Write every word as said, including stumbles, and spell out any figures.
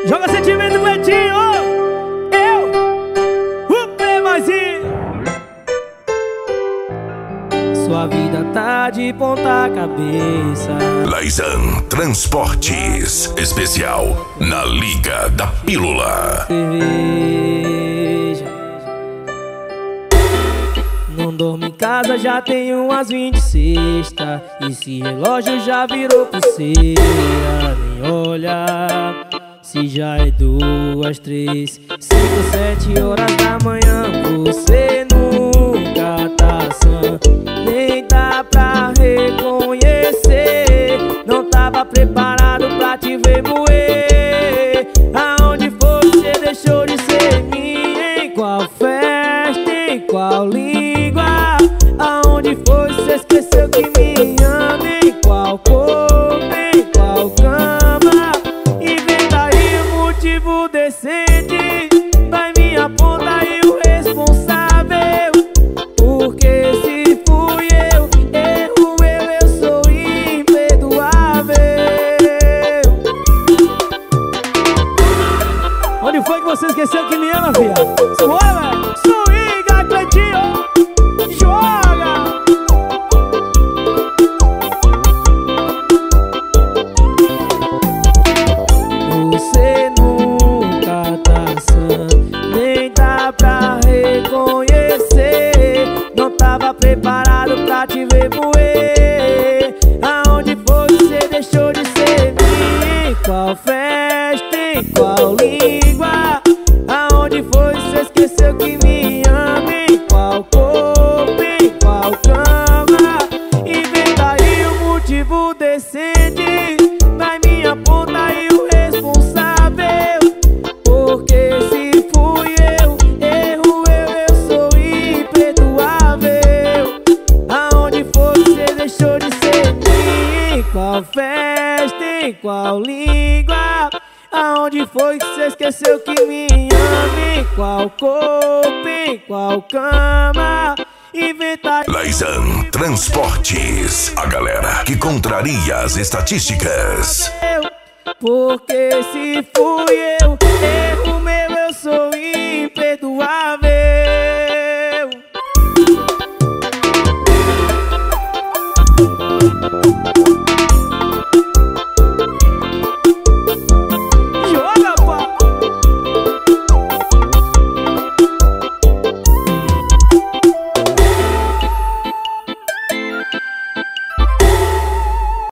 Joga sentimento, Cleitinho. Eu, o Playboyzinho. Sua vida tá de ponta cabeça. Laizan Transportes, especial na Liga da Pílula. Cerveja. Não dorme em casa, já tem umas vinte e sexta. Esse relógio já virou pulseira. Nem olha se já é duas, três, cinco, sete horas da manhã. Você nunca tá sã, nem dá pra reconhecer. Não tava preparado pra te ver moer. Aonde foi que você deixou de ser minha? Em qual festa, em qual língua? Aonde foi que você esqueceu que me ama? Em qual corpo, em qual cama? Inventa aí um motivo decente, vai me apontar aí o responsável. Porque se fui eu, erro eu, eu sou imperdoável. Onde foi que você esqueceu que me ama, viado? Suava, swinga, Cleitinho, joga. Você nunca tá sã, nem dá pra reconhecer. Não tava preparado pra te ver moer. Aonde foi que você deixou de ser minha? Em qual festa, em qual língua? Aonde foi que você esqueceu que me ama? Em qual corpo, em qual cama? Inventa aí um motivo decente, vai me apontar aí o responsável. Porque se fui eu, erro eu, eu sou imperdoável. Aonde foi que você deixou de ser minha? Em qual festa, em qual língua? Aonde foi que você esqueceu que me ama? Em qual corpo, em qual cama? Inventa Laizan Transportes, a galera que contraria as estatísticas. eu, porque se fui eu, erro